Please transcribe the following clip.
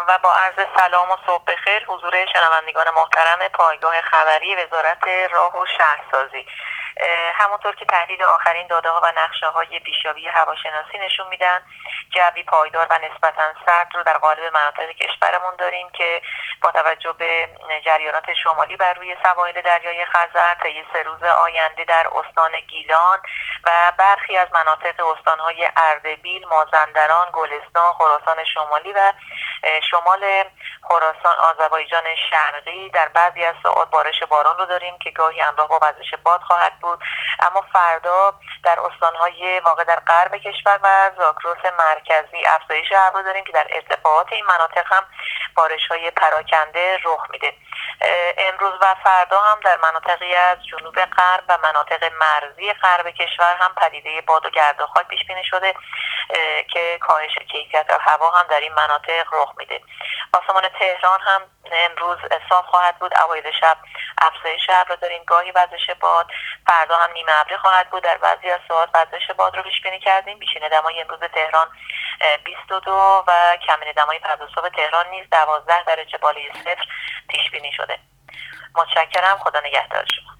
و با عرض سلام و صبح بخیر حضور شنوندگان محترم پایگاه خبری وزارت راه و شهرسازی. همونطور که تحلیل آخرین داده ها و نقشه های پیشابی هواشناسی نشون میدن، جوی پایدار و نسبتاً سرد رو در قالب مناطق کشورمون داریم که با توجه به جریانات شمالی بر روی سواحل دریای خزر طی 3 روز آینده در استان گیلان و برخی از مناطق استانهای اردبیل، مازندران، گلستان، خراسان شمالی و شمال خراسان، آذربایجان شرقی در بعضی از ساعات بارش باران رو داریم که گاهی همراه با وزش باد خواهد بود. اما فردا در استانهای واقع در غرب کشور و زاگرس مرکزی افزایش ابر داریم که در ارتفاعات این مناطق هم بارش‌های پراکنده رخ میده. امروز و فردا هم در مناطقی از جنوب غرب و مناطق مرزی غرب کشور هم پدیده باد و گرد و خاک پیش بینی شده که کاهش کیفیت هوا هم در این مناطق رخ میده. آسمان تهران هم امروز صاف خواهد بود. اوایل شب افزایش ابر داریم، گاهی وزش باد. فردا هم نیمه ابری خواهد بود. در بعضی از ساعات وزش باد رو پیش بینی کردیم. بیشین دمای امروز تهران 22 و کمین دمای فردا صبح تهران نیز 12 درجه بالای صفر پیش بینی شده. متشکرم. خدا نگهدار شما.